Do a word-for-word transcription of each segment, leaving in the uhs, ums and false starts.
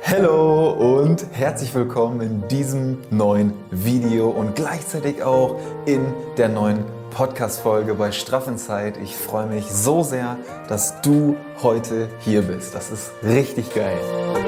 Hallo und herzlich willkommen in diesem neuen Video und gleichzeitig auch in der neuen Podcast-Folge bei Straff in Zeit. Ich freue mich so sehr, dass du heute hier bist. Das ist richtig geil.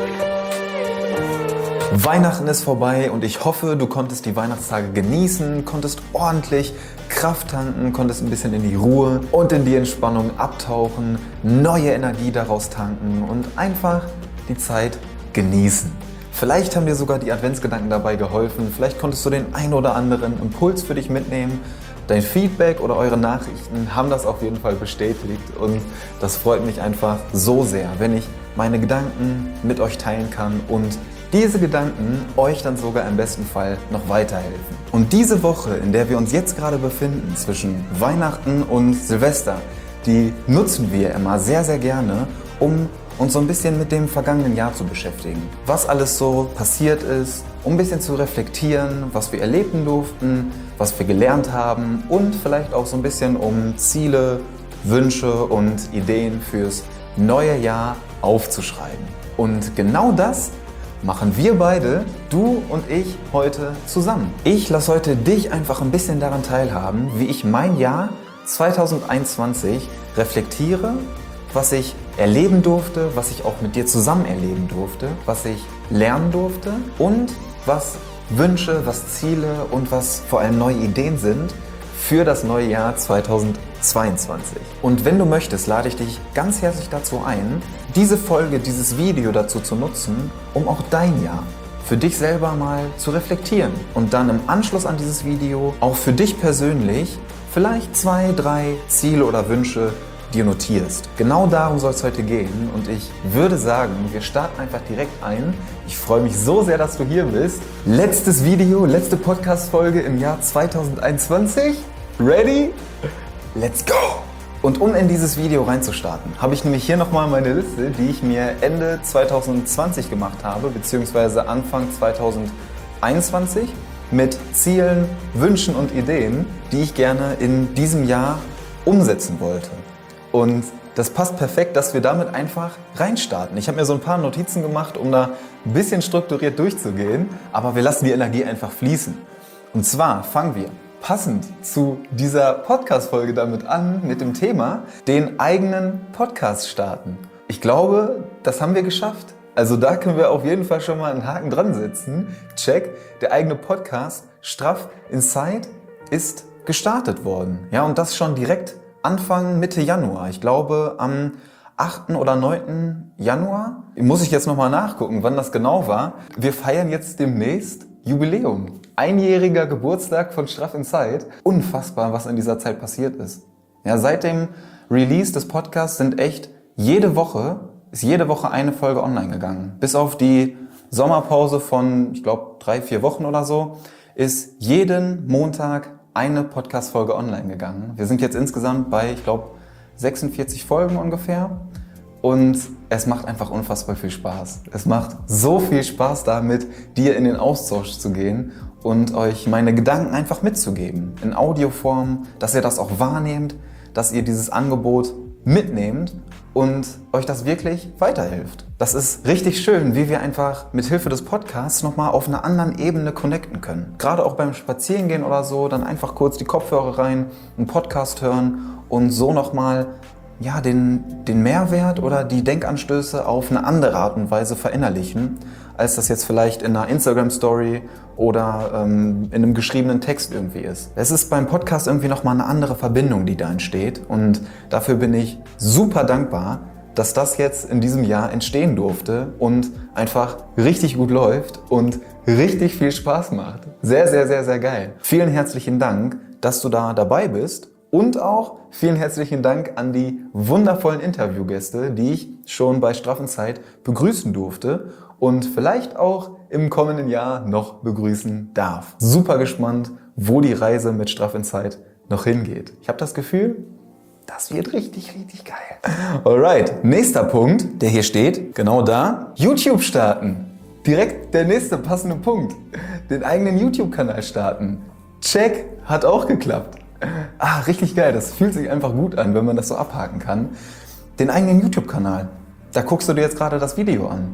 Weihnachten ist vorbei und ich hoffe, du konntest die Weihnachtstage genießen, konntest ordentlich Kraft tanken, konntest ein bisschen in die Ruhe und in die Entspannung abtauchen, neue Energie daraus tanken und einfach die Zeit genießen. Vielleicht haben dir sogar die Adventsgedanken dabei geholfen, vielleicht konntest du den ein oder anderen Impuls für dich mitnehmen. Dein Feedback oder eure Nachrichten haben das auf jeden Fall bestätigt und das freut mich einfach so sehr, wenn ich meine Gedanken mit euch teilen kann und diese Gedanken euch dann sogar im besten Fall noch weiterhelfen. Und diese Woche, in der wir uns jetzt gerade befinden, zwischen Weihnachten und Silvester, die nutzen wir immer sehr, sehr gerne, um uns so ein bisschen mit dem vergangenen Jahr zu beschäftigen. Was alles so passiert ist, um ein bisschen zu reflektieren, was wir erleben durften, was wir gelernt haben und vielleicht auch so ein bisschen um Ziele, Wünsche und Ideen fürs neue Jahr aufzuschreiben. Und genau das machen wir beide, du und ich, heute zusammen. Ich lasse heute dich einfach ein bisschen daran teilhaben, wie ich mein Jahr zwanzig einundzwanzig reflektiere, was ich erleben durfte, was ich auch mit dir zusammen erleben durfte, was ich lernen durfte und was Wünsche, was Ziele und was vor allem neue Ideen sind für das neue Jahr zwanzig zweiundzwanzig. Und wenn du möchtest, lade ich dich ganz herzlich dazu ein, diese Folge, dieses Video dazu zu nutzen, um auch dein Jahr für dich selber mal zu reflektieren und dann im Anschluss an dieses Video auch für dich persönlich vielleicht zwei, drei Ziele oder Wünsche dir notierst. Genau darum soll es heute gehen und ich würde sagen, wir starten einfach direkt ein. Ich freue mich so sehr, dass du hier bist. Letztes Video, letzte Podcast-Folge im Jahr zwanzig einundzwanzig. Ready? Let's go! Und um in dieses Video reinzustarten, habe ich nämlich hier nochmal meine Liste, die ich mir Ende zwanzig zwanzig gemacht habe, beziehungsweise Anfang zwanzig einundzwanzig mit Zielen, Wünschen und Ideen, die ich gerne in diesem Jahr umsetzen wollte. Und das passt perfekt, dass wir damit einfach reinstarten. Ich habe mir so ein paar Notizen gemacht, um da ein bisschen strukturiert durchzugehen, aber wir lassen die Energie einfach fließen. Und zwar fangen wir passend zu dieser Podcast-Folge damit an, mit dem Thema, den eigenen Podcast starten. Ich glaube, das haben wir geschafft. Also da können wir auf jeden Fall schon mal einen Haken dran setzen. Check, der eigene Podcast Straff in Zeit ist gestartet worden. Ja, und das schon direkt Anfang, Mitte Januar. Ich glaube, am achten oder neunten Januar. Muss ich jetzt nochmal nachgucken, wann das genau war. Wir feiern jetzt demnächst Jubiläum. Einjähriger Geburtstag von Straff in Zeit. Unfassbar, was in dieser Zeit passiert ist. Ja, seit dem Release des Podcasts sind echt jede Woche, ist jede Woche eine Folge online gegangen. Bis auf die Sommerpause von, ich glaube, drei, vier Wochen oder so, ist jeden Montag eine Podcast-Folge online gegangen. Wir sind jetzt insgesamt bei, ich glaube, sechsundvierzig Folgen ungefähr. Und es macht einfach unfassbar viel Spaß. Es macht so viel Spaß, da mit dir in den Austausch zu gehen und euch meine Gedanken einfach mitzugeben. In Audioform, dass ihr das auch wahrnehmt, dass ihr dieses Angebot mitnehmt und euch das wirklich weiterhilft. Das ist richtig schön, wie wir einfach mit Hilfe des Podcasts nochmal auf einer anderen Ebene connecten können. Gerade auch beim Spazierengehen oder so, dann einfach kurz die Kopfhörer rein, einen Podcast hören und so nochmal ja, den, den Mehrwert oder die Denkanstöße auf eine andere Art und Weise verinnerlichen, als das jetzt vielleicht in einer Instagram-Story oder ähm, in einem geschriebenen Text irgendwie ist. Es ist beim Podcast irgendwie nochmal eine andere Verbindung, die da entsteht und dafür bin ich super dankbar, dass das jetzt in diesem Jahr entstehen durfte und einfach richtig gut läuft und richtig viel Spaß macht. Sehr, sehr, sehr, sehr geil. Vielen herzlichen Dank, dass du da dabei bist. Und auch vielen herzlichen Dank an die wundervollen Interviewgäste, die ich schon bei Straff in Zeit begrüßen durfte und vielleicht auch im kommenden Jahr noch begrüßen darf. Super gespannt, wo die Reise mit Straff in Zeit noch hingeht. Ich habe das Gefühl, das wird richtig, richtig geil. Alright, nächster Punkt, der hier steht, genau da, YouTube starten. Direkt der nächste passende Punkt, den eigenen YouTube-Kanal starten. Check, hat auch geklappt. Ah, richtig geil. Das fühlt sich einfach gut an, wenn man das so abhaken kann. Den eigenen YouTube-Kanal. Da guckst du dir jetzt gerade das Video an.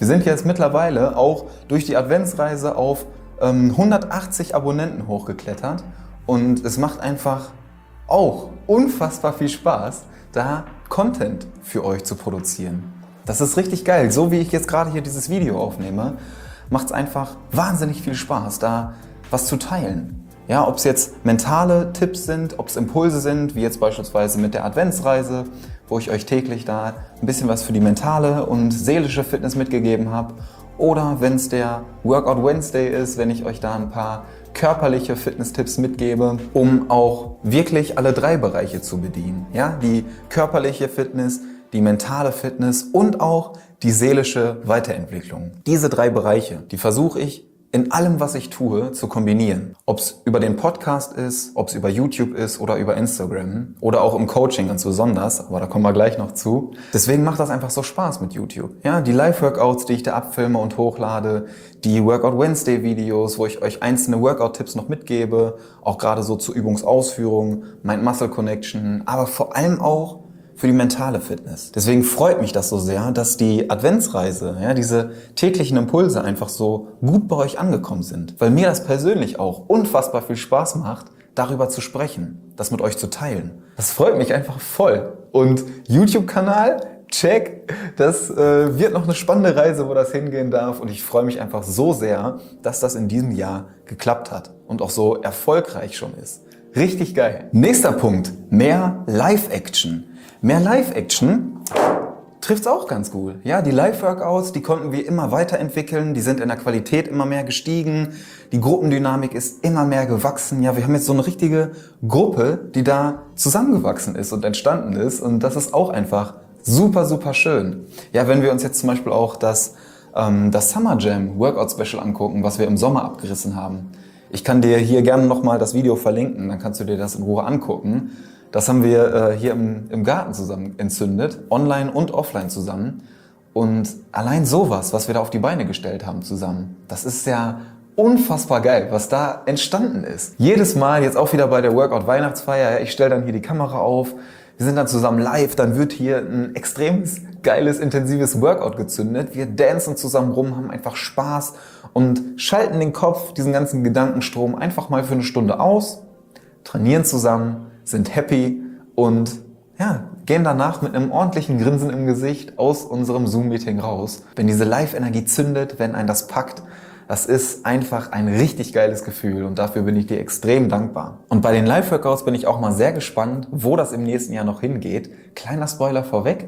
Wir sind jetzt mittlerweile auch durch die Adventsreise auf ähm, hundertachtzig Abonnenten hochgeklettert und es macht einfach auch unfassbar viel Spaß, da Content für euch zu produzieren. Das ist richtig geil. So wie ich jetzt gerade hier dieses Video aufnehme, macht es einfach wahnsinnig viel Spaß, da was zu teilen. Ja, ob es jetzt mentale Tipps sind, ob es Impulse sind, wie jetzt beispielsweise mit der Adventsreise, wo ich euch täglich da ein bisschen was für die mentale und seelische Fitness mitgegeben habe. Oder wenn es der Workout Wednesday ist, wenn ich euch da ein paar körperliche Fitness-Tipps mitgebe, um auch wirklich alle drei Bereiche zu bedienen. Ja, die körperliche Fitness, die mentale Fitness und auch die seelische Weiterentwicklung. Diese drei Bereiche, die versuche ich in allem, was ich tue, zu kombinieren. Ob es über den Podcast ist, ob es über YouTube ist oder über Instagram oder auch im Coaching ganz besonders, aber da kommen wir gleich noch zu. Deswegen macht das einfach so Spaß mit YouTube. Ja, die Live-Workouts, die ich da abfilme und hochlade, die Workout Wednesday-Videos, wo ich euch einzelne Workout-Tipps noch mitgebe, auch gerade so zur Übungsausführung, Mind-Muscle-Connection, aber vor allem auch für die mentale Fitness. Deswegen freut mich das so sehr, dass die Adventsreise, ja, diese täglichen Impulse einfach so gut bei euch angekommen sind. Weil mir das persönlich auch unfassbar viel Spaß macht, darüber zu sprechen, das mit euch zu teilen. Das freut mich einfach voll. Und YouTube-Kanal, check, das äh, wird noch eine spannende Reise, wo das hingehen darf. Und ich freue mich einfach so sehr, dass das in diesem Jahr geklappt hat und auch so erfolgreich schon ist. Richtig geil. Nächster Punkt, mehr Live-Action. Mehr Live-Action trifft's auch ganz gut. Ja, die Live-Workouts, die konnten wir immer weiterentwickeln, die sind in der Qualität immer mehr gestiegen, die Gruppendynamik ist immer mehr gewachsen. Ja, wir haben jetzt so eine richtige Gruppe, die da zusammengewachsen ist und entstanden ist und das ist auch einfach super, super schön. Ja, wenn wir uns jetzt zum Beispiel auch das, ähm, das Summer Jam Workout Special angucken, was wir im Sommer abgerissen haben. Ich kann dir hier gerne nochmal das Video verlinken, dann kannst du dir das in Ruhe angucken. Das haben wir äh, hier im, im Garten zusammen entzündet, online und offline zusammen. Und allein sowas, was wir da auf die Beine gestellt haben zusammen, das ist ja unfassbar geil, was da entstanden ist. Jedes Mal, jetzt auch wieder bei der Workout Weihnachtsfeier, ich stelle dann hier die Kamera auf, wir sind dann zusammen live, dann wird hier ein extrem geiles, intensives Workout gezündet. Wir dancen zusammen rum, haben einfach Spaß und schalten den Kopf, diesen ganzen Gedankenstrom einfach mal für eine Stunde aus, trainieren zusammen, sind happy und ja, gehen danach mit einem ordentlichen Grinsen im Gesicht aus unserem Zoom-Meeting raus. Wenn diese Live-Energie zündet, wenn einen das packt, das ist einfach ein richtig geiles Gefühl und dafür bin ich dir extrem dankbar. Und bei den Live-Workouts bin ich auch mal sehr gespannt, wo das im nächsten Jahr noch hingeht. Kleiner Spoiler vorweg,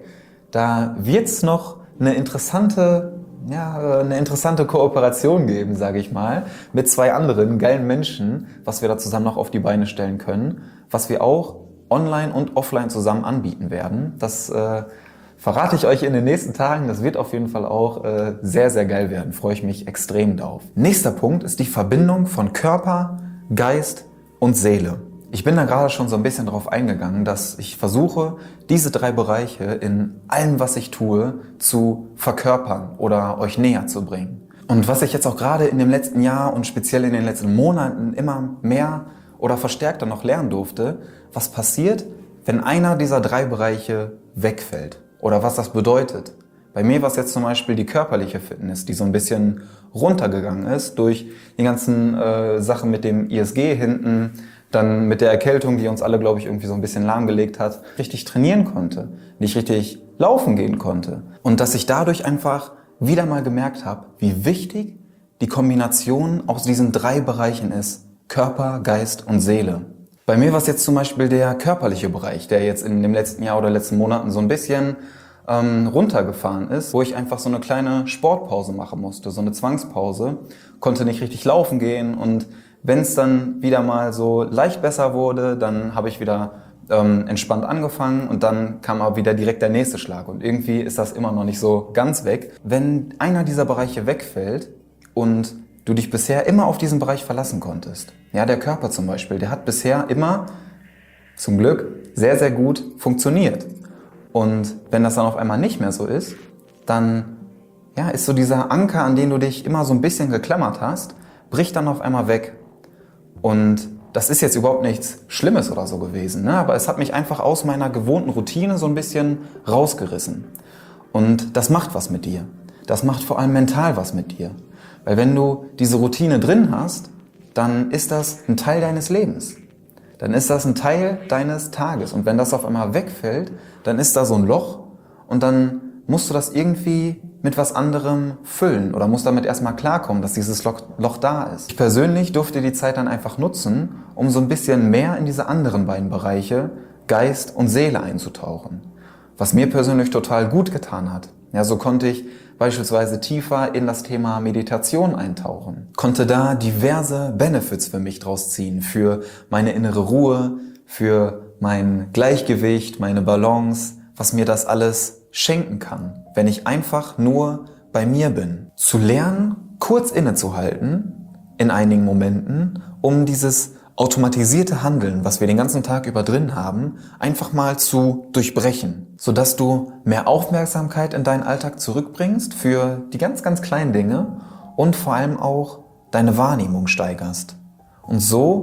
da wird es noch eine interessante Ja, eine interessante Kooperation geben, sage ich mal, mit zwei anderen geilen Menschen, was wir da zusammen noch auf die Beine stellen können, was wir auch online und offline zusammen anbieten werden. Das äh, verrate ich euch in den nächsten Tagen. Das wird auf jeden Fall auch äh, sehr, sehr geil werden. Freue ich mich extrem drauf. Nächster Punkt ist die Verbindung von Körper, Geist und Seele. Ich bin da gerade schon so ein bisschen drauf eingegangen, dass ich versuche, diese drei Bereiche in allem, was ich tue, zu verkörpern oder euch näher zu bringen. Und was ich jetzt auch gerade in dem letzten Jahr und speziell in den letzten Monaten immer mehr oder verstärkter noch lernen durfte, was passiert, wenn einer dieser drei Bereiche wegfällt oder was das bedeutet. Bei mir war es jetzt zum Beispiel die körperliche Fitness, die so ein bisschen runtergegangen ist durch die ganzen äh, Sachen mit dem I S G hinten, dann mit der Erkältung, die uns alle, glaube ich, irgendwie so ein bisschen lahmgelegt hat, richtig trainieren konnte, nicht richtig laufen gehen konnte. Und dass ich dadurch einfach wieder mal gemerkt habe, wie wichtig die Kombination aus diesen drei Bereichen ist. Körper, Geist und Seele. Bei mir war es jetzt zum Beispiel der körperliche Bereich, der jetzt in dem letzten Jahr oder letzten Monaten so ein bisschen ähm, runtergefahren ist, wo ich einfach so eine kleine Sportpause machen musste, so eine Zwangspause, konnte nicht richtig laufen gehen und wenn es dann wieder mal so leicht besser wurde, dann habe ich wieder ähm, entspannt angefangen und dann kam aber wieder direkt der nächste Schlag. Und irgendwie ist das immer noch nicht so ganz weg. Wenn einer dieser Bereiche wegfällt und du dich bisher immer auf diesen Bereich verlassen konntest, ja, der Körper zum Beispiel, der hat bisher immer, zum Glück, sehr, sehr gut funktioniert. Und wenn das dann auf einmal nicht mehr so ist, dann ja, ist so dieser Anker, an den du dich immer so ein bisschen geklammert hast, bricht dann auf einmal weg. Und das ist jetzt überhaupt nichts Schlimmes oder so gewesen, ne? Aber es hat mich einfach aus meiner gewohnten Routine so ein bisschen rausgerissen. Und das macht was mit dir. das macht vor allem mental was mit dir. Weil wenn du diese Routine drin hast, dann ist das ein Teil deines Lebens. Dann ist das ein Teil deines Tages. Und wenn das auf einmal wegfällt, dann ist da so ein Loch und dann musst du das irgendwie mit was anderem füllen oder musst damit erstmal klarkommen, dass dieses Loch, Loch da ist. Ich persönlich durfte die Zeit dann einfach nutzen, um so ein bisschen mehr in diese anderen beiden Bereiche, Geist und Seele, einzutauchen. Was mir persönlich total gut getan hat. Ja, so konnte ich beispielsweise tiefer in das Thema Meditation eintauchen. Konnte da diverse Benefits für mich draus ziehen, für meine innere Ruhe, für mein Gleichgewicht, meine Balance, was mir das alles schenken kann, wenn ich einfach nur bei mir bin. Zu lernen, kurz innezuhalten in einigen Momenten, um dieses automatisierte Handeln, was wir den ganzen Tag über drin haben, einfach mal zu durchbrechen, sodass du mehr Aufmerksamkeit in deinen Alltag zurückbringst für die ganz, ganz kleinen Dinge und vor allem auch deine Wahrnehmung steigerst. Und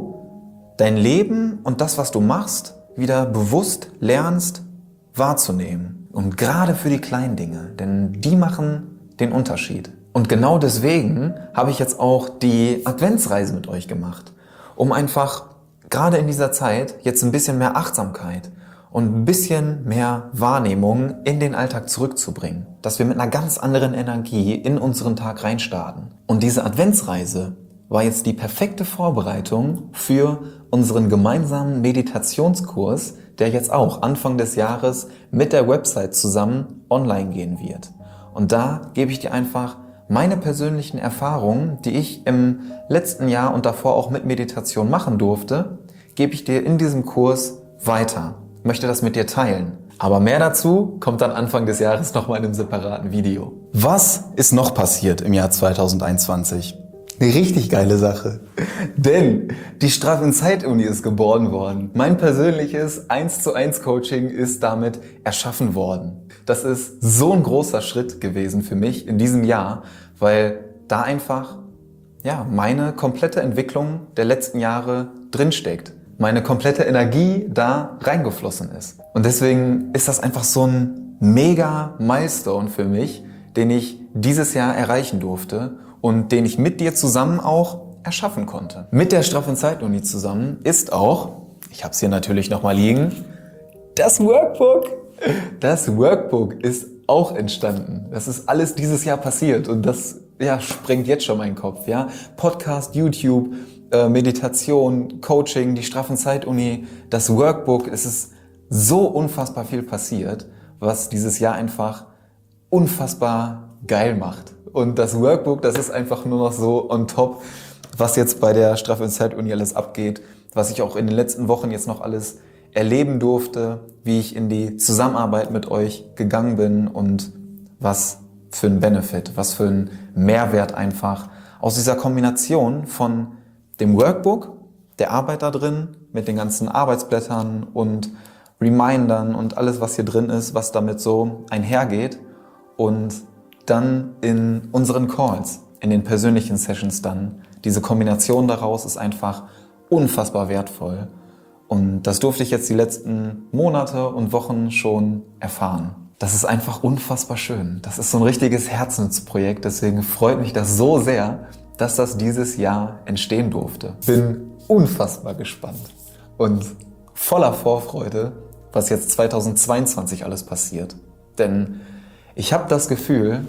so dein Leben und das, was du machst, wieder bewusst lernst wahrzunehmen. Und gerade für die kleinen Dinge, denn die machen den Unterschied. Und genau deswegen habe ich jetzt auch die Adventsreise mit euch gemacht, um einfach gerade in dieser Zeit jetzt ein bisschen mehr Achtsamkeit und ein bisschen mehr Wahrnehmung in den Alltag zurückzubringen. Dass wir mit einer ganz anderen Energie in unseren Tag reinstarten. Und diese Adventsreise war jetzt die perfekte Vorbereitung für unseren gemeinsamen Meditationskurs, der jetzt auch Anfang des Jahres mit der Website zusammen online gehen wird. Und da gebe ich dir einfach meine persönlichen Erfahrungen, die ich im letzten Jahr und davor auch mit Meditation machen durfte, gebe ich dir in diesem Kurs weiter. Ich möchte das mit dir teilen. Aber mehr dazu kommt dann Anfang des Jahres nochmal in einem separaten Video. Was ist noch passiert im Jahr zweitausendeinundzwanzig? Eine richtig geile Sache. Denn die Straff in Zeit Uni ist geboren worden. Mein persönliches eins zu eins Coaching ist damit erschaffen worden. Das ist so ein großer Schritt gewesen für mich in diesem Jahr, weil da einfach ja, meine komplette Entwicklung der letzten Jahre drinsteckt. Meine komplette Energie da reingeflossen ist. Und deswegen ist das einfach so ein mega Milestone für mich, den ich dieses Jahr erreichen durfte und den ich mit dir zusammen auch erschaffen konnte. Mit der Straff in Zeit Uni zusammen ist auch, ich habe es hier natürlich nochmal liegen, das Workbook. Das Workbook ist auch entstanden. Das ist alles dieses Jahr passiert und das ja, sprengt jetzt schon meinen Kopf. Ja? Podcast, YouTube, äh, Meditation, Coaching, die Straff in Zeit Uni, das Workbook. Es ist so unfassbar viel passiert, was dieses Jahr einfach unfassbar geil macht. Und das Workbook, das ist einfach nur noch so on top, was jetzt bei der Straff in Zeit Uni alles abgeht, was ich auch in den letzten Wochen jetzt noch alles erleben durfte, wie ich in die Zusammenarbeit mit euch gegangen bin und was für ein Benefit, was für ein Mehrwert einfach aus dieser Kombination von dem Workbook, der Arbeit da drin, mit den ganzen Arbeitsblättern und Remindern und alles, was hier drin ist, was damit so einhergeht und dann in unseren Calls, in den persönlichen Sessions dann. Diese Kombination daraus ist einfach unfassbar wertvoll. Und das durfte ich jetzt die letzten Monate und Wochen schon erfahren. Das ist einfach unfassbar schön. Das ist so ein richtiges Herzensprojekt. Deswegen freut mich das so sehr, dass das dieses Jahr entstehen durfte. Bin unfassbar gespannt und voller Vorfreude, was jetzt zweitausendzweiundzwanzig alles passiert. Denn ich habe das Gefühl,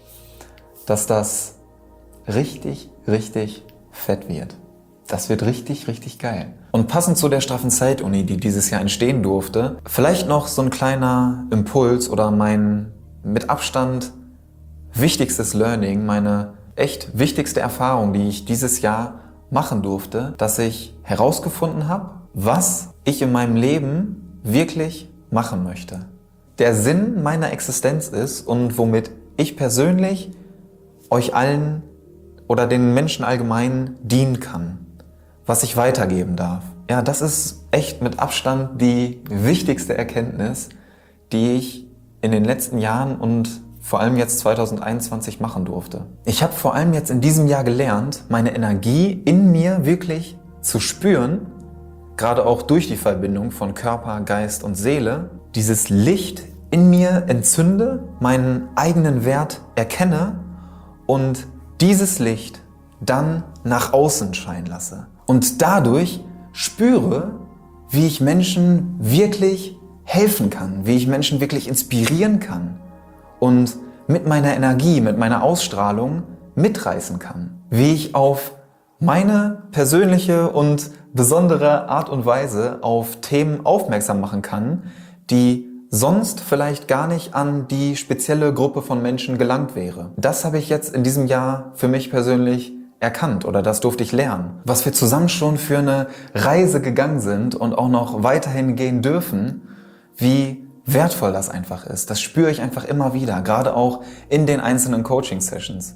dass das richtig, richtig fett wird. Das wird richtig, richtig geil. Und passend zu der Straff in Zeit Uni, die dieses Jahr entstehen durfte, vielleicht noch so ein kleiner Impuls oder mein mit Abstand wichtigstes Learning, meine echt wichtigste Erfahrung, die ich dieses Jahr machen durfte, dass ich herausgefunden habe, was ich in meinem Leben wirklich machen möchte. Der Sinn meiner Existenz ist und womit ich persönlich euch allen oder den Menschen allgemein dienen kann, was ich weitergeben darf. Ja, das ist echt mit Abstand die wichtigste Erkenntnis, die ich in den letzten Jahren und vor allem jetzt zweitausendeinundzwanzig machen durfte. Ich habe vor allem jetzt in diesem Jahr gelernt, meine Energie in mir wirklich zu spüren, gerade auch durch die Verbindung von Körper, Geist und Seele, dieses Licht in mir entzünde, meinen eigenen Wert erkenne und dieses Licht dann nach außen scheinen lasse. Und dadurch spüre, wie ich Menschen wirklich helfen kann, wie ich Menschen wirklich inspirieren kann und mit meiner Energie, mit meiner Ausstrahlung mitreißen kann. Wie ich auf meine persönliche und besondere Art und Weise auf Themen aufmerksam machen kann, die sonst vielleicht gar nicht an die spezielle Gruppe von Menschen gelangt wäre. Das habe ich jetzt in diesem Jahr für mich persönlich erkannt oder das durfte ich lernen. Was wir zusammen schon für eine Reise gegangen sind und auch noch weiterhin gehen dürfen, wie wertvoll das einfach ist. Das spüre ich einfach immer wieder, gerade auch in den einzelnen Coaching-Sessions.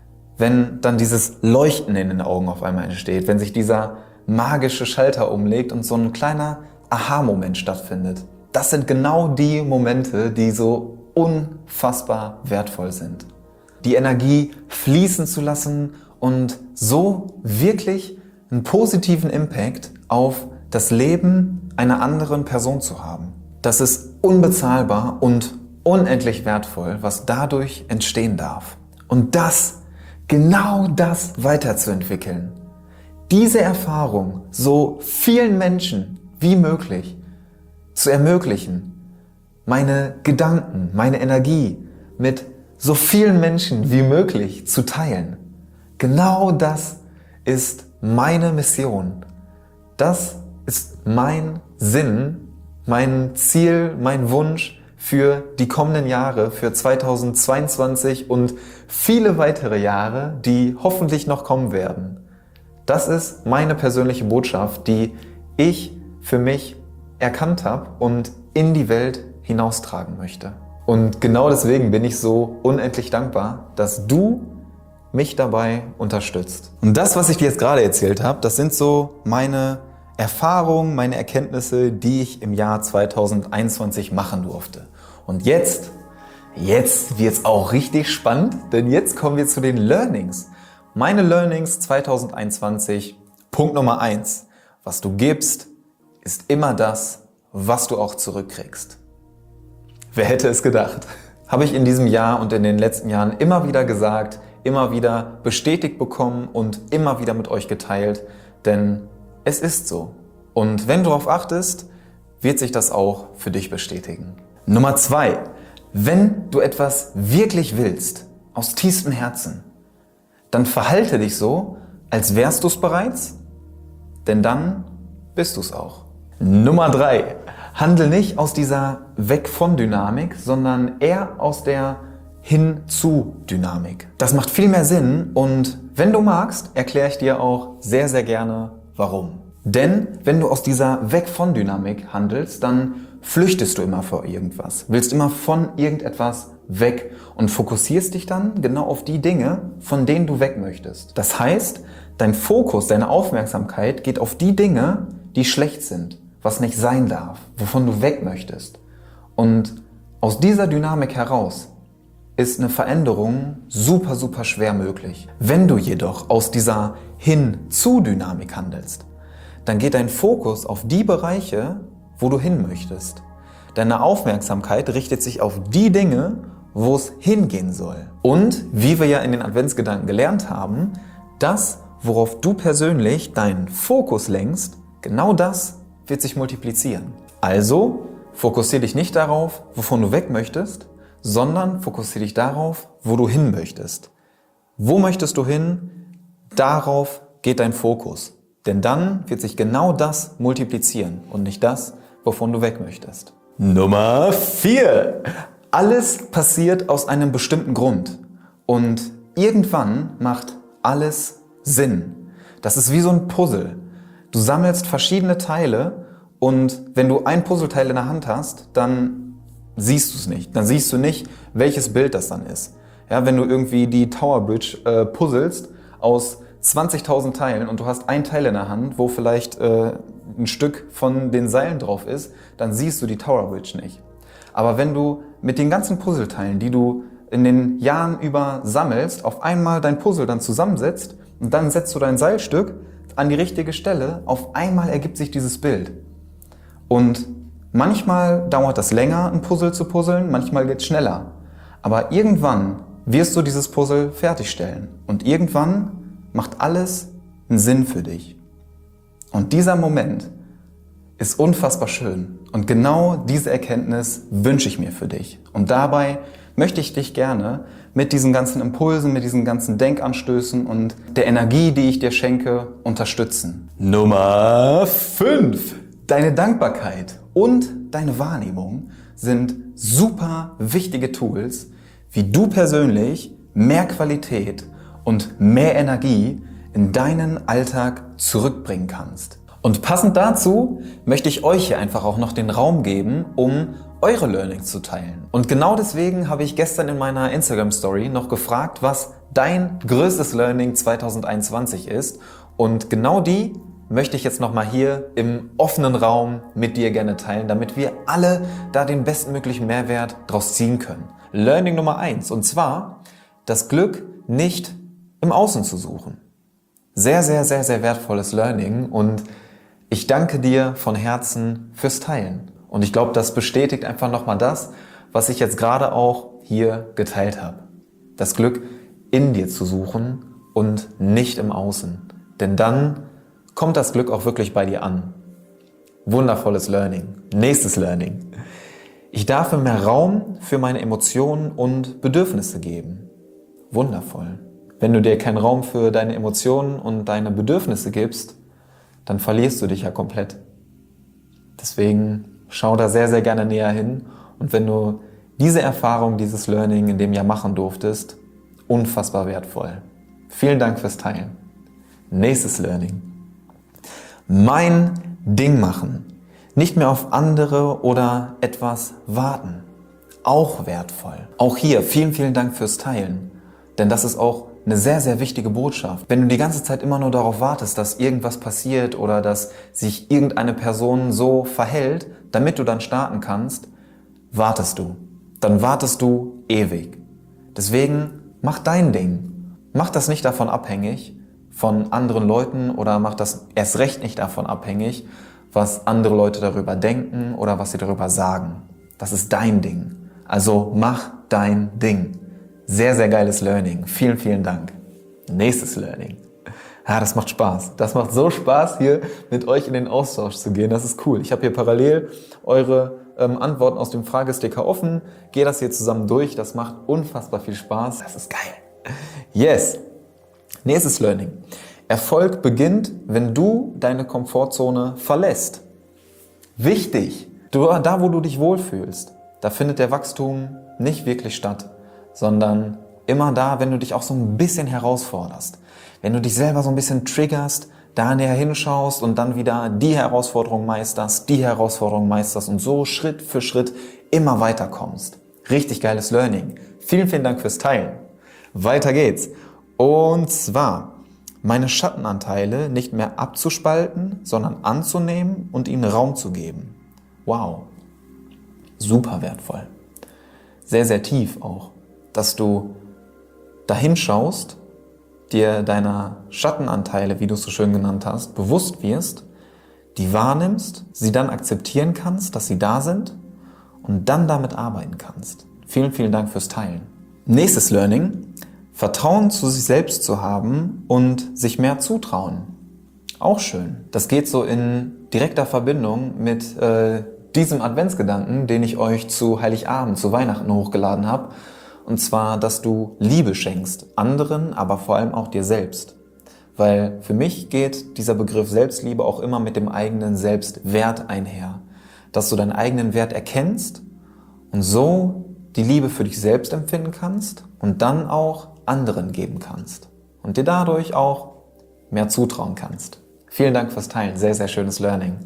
Wenn dann dieses Leuchten in den Augen auf einmal entsteht, wenn sich dieser magische Schalter umlegt und so ein kleiner Aha-Moment stattfindet. Das sind genau die Momente, die so unfassbar wertvoll sind. Die Energie fließen zu lassen und so wirklich einen positiven Impact auf das Leben einer anderen Person zu haben. Das ist unbezahlbar und unendlich wertvoll, was dadurch entstehen darf. Und das, genau das weiterzuentwickeln, diese Erfahrung so vielen Menschen wie möglich zu ermöglichen, meine Gedanken, meine Energie mit so vielen Menschen wie möglich zu teilen. Genau das ist meine Mission. Das ist mein Sinn, mein Ziel, mein Wunsch für die kommenden Jahre, für zweitausendzweiundzwanzig und viele weitere Jahre, die hoffentlich noch kommen werden. Das ist meine persönliche Botschaft, die ich für mich erkannt habe und in die Welt hinaustragen möchte. Und genau deswegen bin ich so unendlich dankbar, dass du mich dabei unterstützt. Und das, was ich dir jetzt gerade erzählt habe, das sind so meine Erfahrungen, meine Erkenntnisse, die ich im Jahr zweitausendeinundzwanzig machen durfte. Und jetzt, jetzt wird es auch richtig spannend, denn jetzt kommen wir zu den Learnings. Meine Learnings zweitausendeinundzwanzig, Punkt Nummer eins. Was du gibst, ist immer das, was du auch zurückkriegst. Wer hätte es gedacht? Habe ich in diesem Jahr und in den letzten Jahren immer wieder gesagt, immer wieder bestätigt bekommen und immer wieder mit euch geteilt, denn es ist so. Und wenn du darauf achtest, wird sich das auch für dich bestätigen. Nummer zwei. Wenn du etwas wirklich willst, aus tiefstem Herzen, dann verhalte dich so, als wärst du es bereits, denn dann bist du es auch. Nummer drei. Handle nicht aus dieser Weg-von-Dynamik, sondern eher aus der Hin-zu-Dynamik. Das macht viel mehr Sinn und wenn du magst, erkläre ich dir auch sehr, sehr gerne, warum. Denn wenn du aus dieser Weg-von-Dynamik handelst, dann flüchtest du immer vor irgendwas, willst immer von irgendetwas weg und fokussierst dich dann genau auf die Dinge, von denen du weg möchtest. Das heißt, dein Fokus, deine Aufmerksamkeit geht auf die Dinge, die schlecht sind, was nicht sein darf, wovon du weg möchtest. Und aus dieser Dynamik heraus ist eine Veränderung super, super schwer möglich. Wenn du jedoch aus dieser Hin-zu-Dynamik handelst, dann geht dein Fokus auf die Bereiche, wo du hin möchtest. Deine Aufmerksamkeit richtet sich auf die Dinge, wo es hingehen soll. Und wie wir ja in den Adventsgedanken gelernt haben, das, worauf du persönlich deinen Fokus lenkst, genau das wird sich multiplizieren. Also fokussiere dich nicht darauf, wovon du weg möchtest, sondern fokussiere dich darauf, wo du hin möchtest. Wo möchtest du hin? Darauf geht dein Fokus. Denn dann wird sich genau das multiplizieren und nicht das, wovon du weg möchtest. Nummer vier. Alles passiert aus einem bestimmten Grund. Und irgendwann macht alles Sinn. Das ist wie so ein Puzzle. Du sammelst verschiedene Teile und wenn du ein Puzzleteil in der Hand hast, dann siehst du es nicht. Dann siehst du nicht, welches Bild das dann ist. Ja, wenn du irgendwie die Tower Bridge äh, puzzelst aus zwanzigtausend Teilen und du hast ein Teil in der Hand, wo vielleicht äh, ein Stück von den Seilen drauf ist, dann siehst du die Tower Bridge nicht. Aber wenn du mit den ganzen Puzzleteilen, die du in den Jahren über sammelst, auf einmal dein Puzzle dann zusammensetzt und dann setzt du dein Seilstück an die richtige Stelle, auf einmal ergibt sich dieses Bild. Und Manchmal dauert das länger, ein Puzzle zu puzzeln, manchmal geht es schneller. Aber irgendwann wirst du dieses Puzzle fertigstellen und irgendwann macht alles einen Sinn für dich. Und dieser Moment ist unfassbar schön und genau diese Erkenntnis wünsche ich mir für dich. Und dabei möchte ich dich gerne mit diesen ganzen Impulsen, mit diesen ganzen Denkanstößen und der Energie, die ich dir schenke, unterstützen. Nummer fünf. Deine Dankbarkeit und deine Wahrnehmung sind super wichtige Tools, wie du persönlich mehr Qualität und mehr Energie in deinen Alltag zurückbringen kannst. Und passend dazu möchte ich euch hier einfach auch noch den Raum geben, um eure Learnings zu teilen. Und genau deswegen habe ich gestern in meiner Instagram-Story noch gefragt, was dein größtes Learning zwanzig einundzwanzig ist. Und genau die möchte ich jetzt nochmal hier im offenen Raum mit dir gerne teilen, damit wir alle da den bestmöglichen Mehrwert draus ziehen können. Learning Nummer eins, und zwar das Glück nicht im Außen zu suchen. Sehr, sehr, sehr, sehr wertvolles Learning und ich danke dir von Herzen fürs Teilen. Und ich glaube, das bestätigt einfach nochmal das, was ich jetzt gerade auch hier geteilt habe. Das Glück in dir zu suchen und nicht im Außen. Denn dann kommt das Glück auch wirklich bei dir an. Wundervolles Learning. Nächstes Learning. Ich darf mir mehr Raum für meine Emotionen und Bedürfnisse geben. Wundervoll. Wenn du dir keinen Raum für deine Emotionen und deine Bedürfnisse gibst, dann verlierst du dich ja komplett. Deswegen schau da sehr, sehr gerne näher hin. Und wenn du diese Erfahrung, dieses Learning in dem Jahr machen durftest, unfassbar wertvoll. Vielen Dank fürs Teilen. Nächstes Learning. Mein Ding machen. Nicht mehr auf andere oder etwas warten. Auch wertvoll. Auch hier vielen, vielen Dank fürs Teilen. Denn das ist auch eine sehr, sehr wichtige Botschaft. Wenn du die ganze Zeit immer nur darauf wartest, dass irgendwas passiert oder dass sich irgendeine Person so verhält, damit du dann starten kannst, wartest du. Dann wartest du ewig. Deswegen mach dein Ding. Mach das nicht davon abhängig von anderen Leuten oder mach das erst recht nicht davon abhängig, was andere Leute darüber denken oder was sie darüber sagen. Das ist dein Ding. Also mach dein Ding. Sehr, sehr geiles Learning. Vielen, vielen Dank. Nächstes Learning. Ja, das macht Spaß. Das macht so Spaß, hier mit euch in den Austausch zu gehen. Das ist cool. Ich habe hier parallel eure ähm, Antworten aus dem Fragesticker offen. Gehe das hier zusammen durch. Das macht unfassbar viel Spaß. Das ist geil. Yes. Nächstes Learning. Erfolg beginnt, wenn du deine Komfortzone verlässt. Wichtig. Du, da, wo du dich wohlfühlst, da findet der Wachstum nicht wirklich statt, sondern immer da, wenn du dich auch so ein bisschen herausforderst. Wenn du dich selber so ein bisschen triggerst, da näher hinschaust und dann wieder die Herausforderung meisterst, die Herausforderung meisterst und so Schritt für Schritt immer weiterkommst. Richtig geiles Learning. Vielen, vielen Dank fürs Teilen. Weiter geht's. Und zwar meine Schattenanteile nicht mehr abzuspalten, sondern anzunehmen und ihnen Raum zu geben. Wow. Super wertvoll. Sehr, sehr tief auch. Dass du dahin schaust, dir deiner Schattenanteile, wie du es so schön genannt hast, bewusst wirst, die wahrnimmst, sie dann akzeptieren kannst, dass sie da sind und dann damit arbeiten kannst. Vielen, vielen Dank fürs Teilen. Nächstes Learning. Vertrauen zu sich selbst zu haben und sich mehr zutrauen. Auch schön. Das geht so in direkter Verbindung mit äh, diesem Adventsgedanken, den ich euch zu Heiligabend, zu Weihnachten hochgeladen habe. Und zwar, dass du Liebe schenkst, anderen, aber vor allem auch dir selbst. Weil für mich geht dieser Begriff Selbstliebe auch immer mit dem eigenen Selbstwert einher. Dass du deinen eigenen Wert erkennst und so die Liebe für dich selbst empfinden kannst und dann auch anderen geben kannst. Und dir dadurch auch mehr zutrauen kannst. Vielen Dank fürs Teilen. Sehr, sehr schönes Learning.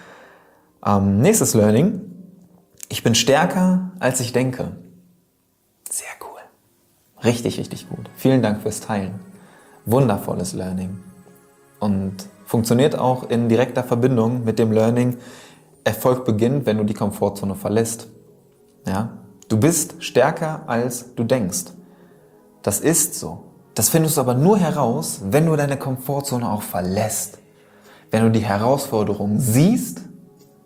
Ähm, nächstes Learning. Ich bin stärker, als ich denke. Sehr cool. Richtig, richtig gut. Vielen Dank fürs Teilen. Wundervolles Learning. Und funktioniert auch in direkter Verbindung mit dem Learning, Erfolg beginnt, wenn du die Komfortzone verlässt. Ja? Du bist stärker, als du denkst. Das ist so. Das findest du aber nur heraus, wenn du deine Komfortzone auch verlässt. Wenn du die Herausforderung siehst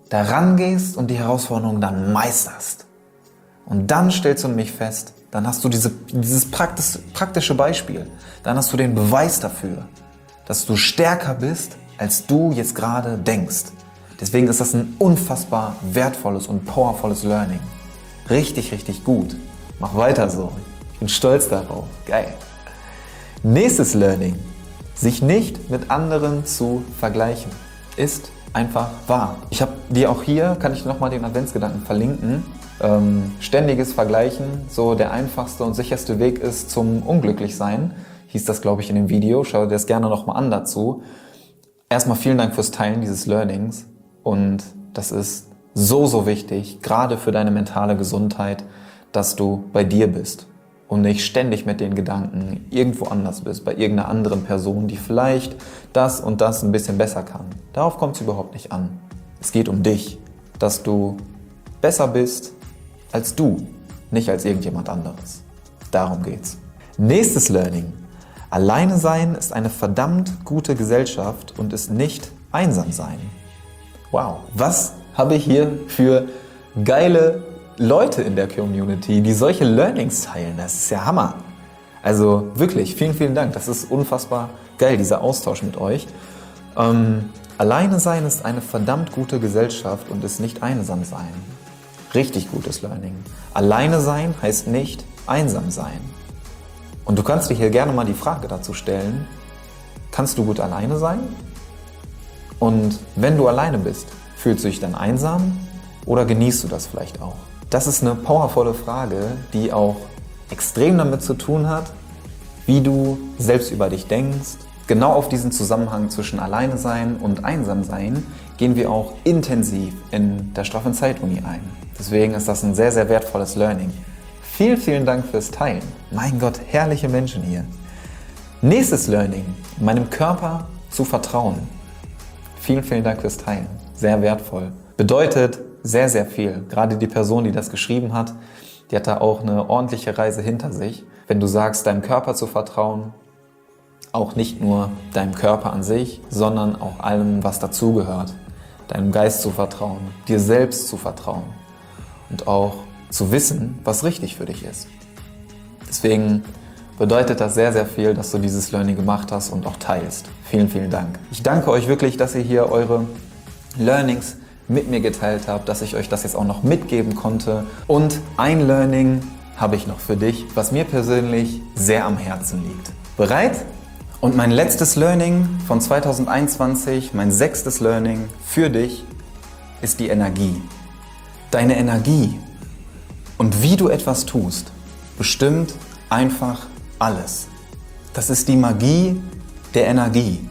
da rangehst und die Herausforderung dann meisterst. Und dann stellst du nämlich fest, dann hast du diese, dieses praktisch, praktische Beispiel, dann hast du den Beweis dafür, dass du stärker bist, als du jetzt gerade denkst. Deswegen ist das ein unfassbar wertvolles und powervolles Learning. Richtig, richtig gut. Mach weiter so. Ich bin stolz darauf. Geil. Nächstes Learning. Sich nicht mit anderen zu vergleichen. Ist einfach wahr. Ich habe dir auch hier, kann ich nochmal den Adventsgedanken verlinken, ähm, ständiges Vergleichen, so der einfachste und sicherste Weg ist zum Unglücklichsein, hieß das, glaube ich, in dem Video. Schau dir das gerne nochmal an dazu. Erstmal vielen Dank fürs Teilen dieses Learnings und das ist so, so wichtig, gerade für deine mentale Gesundheit, dass du bei dir bist und nicht ständig mit den Gedanken irgendwo anders bist, bei irgendeiner anderen Person, die vielleicht das und das ein bisschen besser kann. Darauf kommt es überhaupt nicht an. Es geht um dich, dass du besser bist als du, nicht als irgendjemand anderes. Darum geht's. Nächstes Learning. Alleine sein ist eine verdammt gute Gesellschaft und ist nicht einsam sein. Wow, was habe ich hier für geile Leute in der Community, die solche Learnings teilen. Das ist ja Hammer. Also wirklich, vielen, vielen Dank. Das ist unfassbar geil, dieser Austausch mit euch. Ähm, alleine sein ist eine verdammt gute Gesellschaft und ist nicht einsam sein. Richtig gutes Learning. Alleine sein heißt nicht einsam sein. Und du kannst dir hier gerne mal die Frage dazu stellen, kannst du gut alleine sein? Und wenn du alleine bist, fühlst du dich dann einsam oder genießt du das vielleicht auch? Das ist eine powervolle Frage, die auch extrem damit zu tun hat, wie du selbst über dich denkst. Genau auf diesen Zusammenhang zwischen alleine sein und einsam sein gehen wir auch intensiv in der Straff- und Zeit-Uni ein. Deswegen ist das ein sehr, sehr wertvolles Learning. Vielen, vielen Dank fürs Teilen. Mein Gott, herrliche Menschen hier. Nächstes Learning, meinem Körper zu vertrauen. Vielen, vielen Dank fürs Teilen. Sehr wertvoll. Bedeutet sehr, sehr viel. Gerade die Person, die das geschrieben hat, die hat da auch eine ordentliche Reise hinter sich. Wenn du sagst, deinem Körper zu vertrauen, auch nicht nur deinem Körper an sich, sondern auch allem, was dazugehört. Deinem Geist zu vertrauen, dir selbst zu vertrauen und auch zu wissen, was richtig für dich ist. Deswegen bedeutet das sehr, sehr viel, dass du dieses Learning gemacht hast und auch teilst. Vielen, vielen Dank. Ich danke euch wirklich, dass ihr hier eure Learnings mit mir geteilt habt, dass ich euch das jetzt auch noch mitgeben konnte. Und ein Learning habe ich noch für dich, was mir persönlich sehr am Herzen liegt. Bereit? Und mein letztes Learning von zweitausendeinundzwanzig, mein sechstes Learning für dich, ist die Energie. Deine Energie und wie du etwas tust, bestimmt einfach alles. Das ist die Magie der Energie.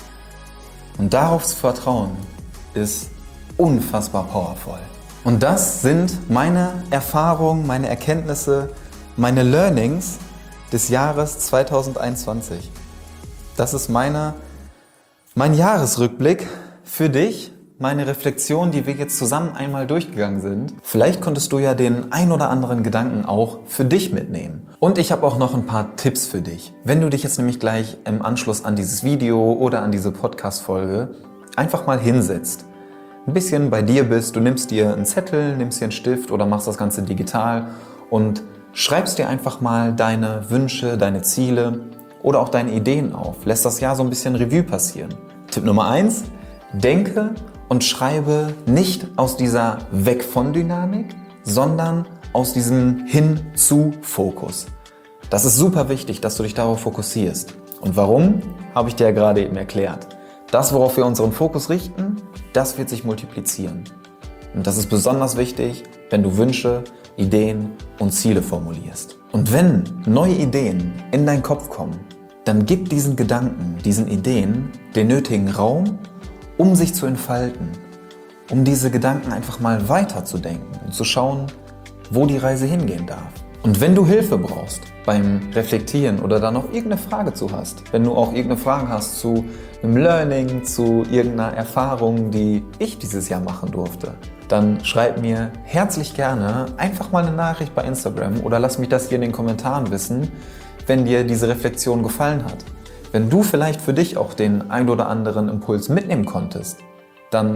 Und darauf zu vertrauen, ist unfassbar powerful. Und das sind meine Erfahrungen, meine Erkenntnisse, meine Learnings des Jahres zweitausendeinundzwanzig. Das ist meine, mein Jahresrückblick für dich, meine Reflexion, die wir jetzt zusammen einmal durchgegangen sind. Vielleicht konntest du ja den ein oder anderen Gedanken auch für dich mitnehmen. Und ich habe auch noch ein paar Tipps für dich. Wenn du dich jetzt nämlich gleich im Anschluss an dieses Video oder an diese Podcast-Folge einfach mal hinsetzt, ein bisschen bei dir bist, du nimmst dir einen Zettel, nimmst dir einen Stift oder machst das Ganze digital und schreibst dir einfach mal deine Wünsche, deine Ziele oder auch deine Ideen auf. Lässt das Jahr so ein bisschen Revue passieren. Tipp Nummer eins, denke und schreibe nicht aus dieser Weg-von-Dynamik, sondern aus diesem Hin-zu-Fokus. Das ist super wichtig, dass du dich darauf fokussierst. Und warum, habe ich dir ja gerade eben erklärt. Das, worauf wir unseren Fokus richten, das wird sich multiplizieren. Und das ist besonders wichtig, wenn du Wünsche, Ideen und Ziele formulierst. Und wenn neue Ideen in deinen Kopf kommen, dann gib diesen Gedanken, diesen Ideen den nötigen Raum, um sich zu entfalten, um diese Gedanken einfach mal weiterzudenken und zu schauen, wo die Reise hingehen darf. Und wenn du Hilfe brauchst beim Reflektieren oder da noch irgendeine Frage zu hast, wenn du auch irgendeine Frage hast zu einem Learning, zu irgendeiner Erfahrung, die ich dieses Jahr machen durfte, dann schreib mir herzlich gerne einfach mal eine Nachricht bei Instagram oder lass mich das hier in den Kommentaren wissen, wenn dir diese Reflexion gefallen hat. Wenn du vielleicht für dich auch den ein oder anderen Impuls mitnehmen konntest, dann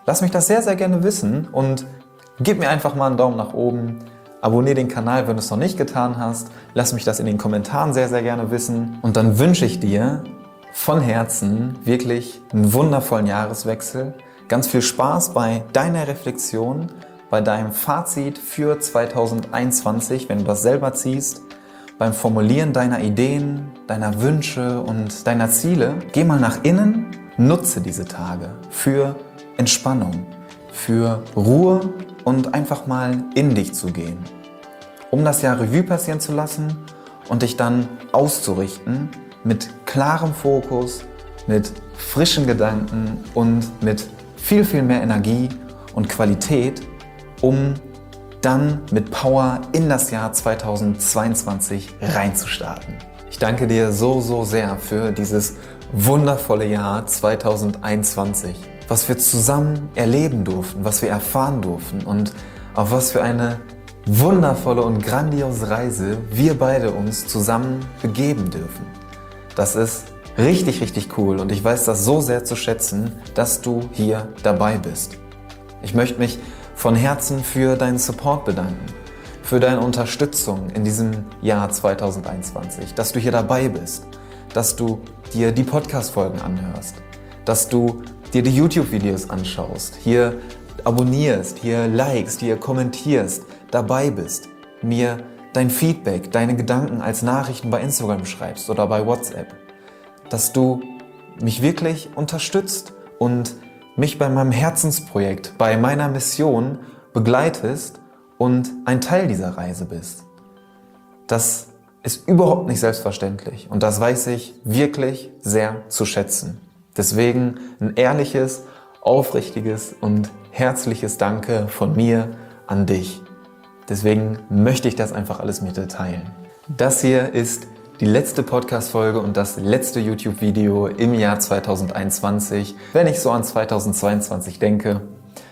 Lass mich das sehr, sehr gerne wissen und gib mir einfach mal einen Daumen nach oben. Abonniere den Kanal, wenn du es noch nicht getan hast. Lass mich das in den Kommentaren sehr, sehr gerne wissen. Und dann wünsche ich dir von Herzen wirklich einen wundervollen Jahreswechsel. Ganz viel Spaß bei deiner Reflexion, bei deinem Fazit für zwanzig einundzwanzig, wenn du das selber ziehst, beim Formulieren deiner Ideen, deiner Wünsche und deiner Ziele. Geh mal nach innen, nutze diese Tage für Entspannung, für Ruhe und einfach mal in dich zu gehen, um das Jahr Revue passieren zu lassen und dich dann auszurichten mit klarem Fokus, mit frischen Gedanken und mit viel, viel mehr Energie und Qualität, um dann mit Power in das Jahr zweitausendzweiundzwanzig reinzustarten. Ich danke dir so, so sehr für dieses wundervolle Jahr zweitausendeinundzwanzig, was wir zusammen erleben durften, was wir erfahren durften und auf was für eine wundervolle und grandiose Reise wir beide uns zusammen begeben dürfen. Das ist richtig, richtig cool und ich weiß das so sehr zu schätzen, dass du hier dabei bist. Ich möchte mich von Herzen für deinen Support bedanken, für deine Unterstützung in diesem Jahr zweitausendeinundzwanzig, dass du hier dabei bist, dass du dir die Podcast-Folgen anhörst, dass du dir die YouTube-Videos anschaust, hier abonnierst, hier likest, hier kommentierst, dabei bist, mir dein Feedback, deine Gedanken als Nachrichten bei Instagram schreibst oder bei WhatsApp, dass du mich wirklich unterstützt und mich bei meinem Herzensprojekt, bei meiner Mission begleitest und ein Teil dieser Reise bist. Das ist überhaupt nicht selbstverständlich und das weiß ich wirklich sehr zu schätzen. Deswegen ein ehrliches, aufrichtiges und herzliches Danke von mir an dich. Deswegen möchte ich das einfach alles mit dir teilen. Das hier ist die letzte Podcast-Folge und das letzte YouTube-Video im Jahr zweitausendeinundzwanzig. Wenn ich so an zweitausendzweiundzwanzig denke,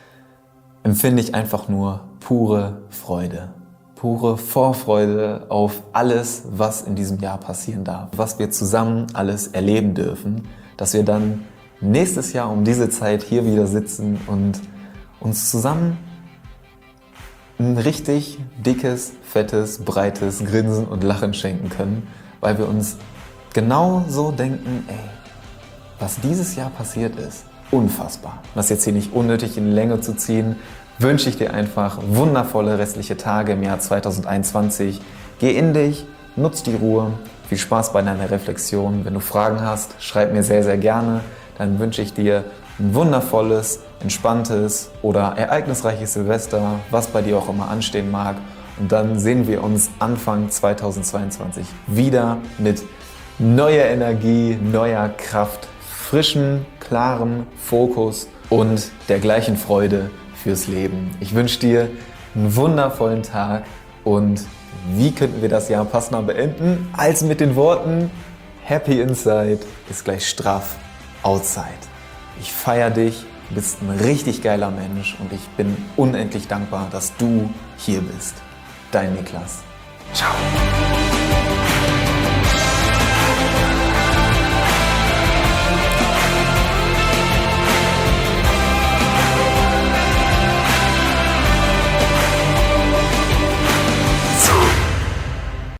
empfinde ich einfach nur pure Freude. Pure Vorfreude auf alles, was in diesem Jahr passieren darf. Was wir zusammen alles erleben dürfen. Dass wir dann nächstes Jahr um diese Zeit hier wieder sitzen und uns zusammen ein richtig dickes, fettes, breites Grinsen und Lachen schenken können, weil wir uns genau so denken, ey, was dieses Jahr passiert ist, unfassbar. Was jetzt hier nicht unnötig in Länge zu ziehen, wünsche ich dir einfach wundervolle restliche Tage im Jahr zweitausendeinundzwanzig. Geh in dich, nutz die Ruhe, viel Spaß bei deiner Reflexion. Wenn du Fragen hast, schreib mir sehr, sehr gerne. Dann wünsche ich dir ein wundervolles, entspanntes oder ereignisreiches Silvester, was bei dir auch immer anstehen mag. Und dann sehen wir uns Anfang zweitausendzweiundzwanzig wieder mit neuer Energie, neuer Kraft, frischem, klarem Fokus und der gleichen Freude fürs Leben. Ich wünsche dir einen wundervollen Tag und wie könnten wir das Jahr passender beenden, als mit den Worten Happy Inside ist gleich straff Outside. Ich feiere dich, du bist ein richtig geiler Mensch und ich bin unendlich dankbar, dass du hier bist. Dein Niklas. Ciao.